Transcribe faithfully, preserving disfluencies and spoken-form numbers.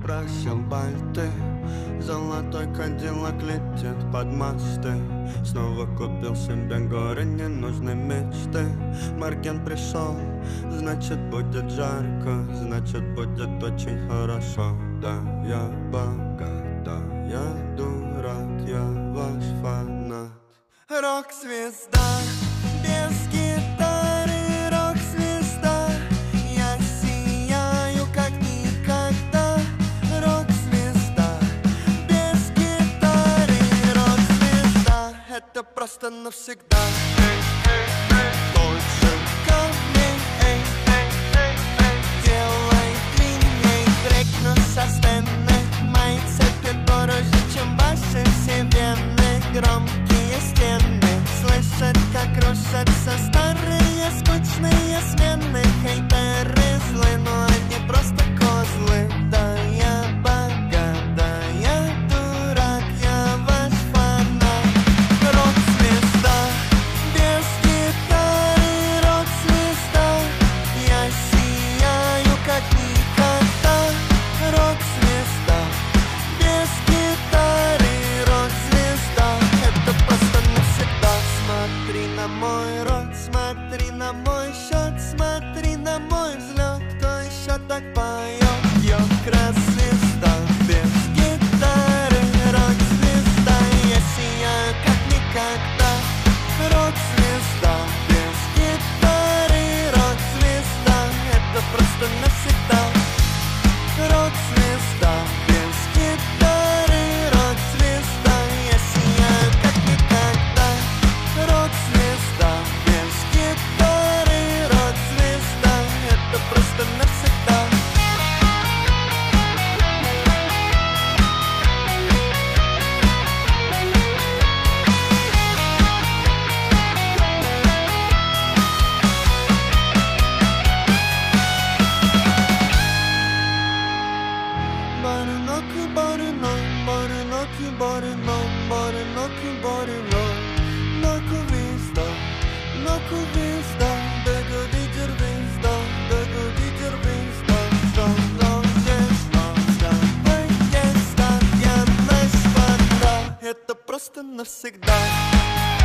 просил бальты. Золотой кадиллак летит под мосты. Снова купил себе горы ненужной мечты. Марген пришел, значит будет жарко, значит будет очень хорошо. Да, я богат, да, я дурак, я ваш фанат. Рок-звезда без гитары, рок-звезда. Я сияю как никогда. Рок-звезда без гитары, рок-звезда. Это просто навсегда. Больше камней, эй, эй, эй, эй. Делай длинней трек на со сцены. Мои цепи дороже, чем ваши все вены. Громкие стены, слышат, как рушатся старые скучные смены. Хейтеры злы, но они просто козлы. Да, я богат, да, я дурак, я ваш фанат. Рок-звезда без гитары, рок-звезда. Я сияю как никогда. Рок-звезда без гитары, рок-звезда. Это просто навсегда. Смотри на мой рот, смотри на мой счет, смотри на мой взлет. Кто еще так поет? Йок, рок-звезда без гитары, рок-звезда. Я сияю как никогда. Рок-звезда без гитары, рок-звезда. Это просто навсегда. Рок-звезда без гитары, рок-звезда. Я сияю как никогда. Рок-звезда без гитары, рок-звезда. Это просто навсегда. Барыноки, барыно, барыноки, барыно, барыноки, барыно. Ноку визда, ноку визда. Бегу видер визда, бегу видер визда. Что, что, что, что, поезда, я наш фанат. Это просто навсегда.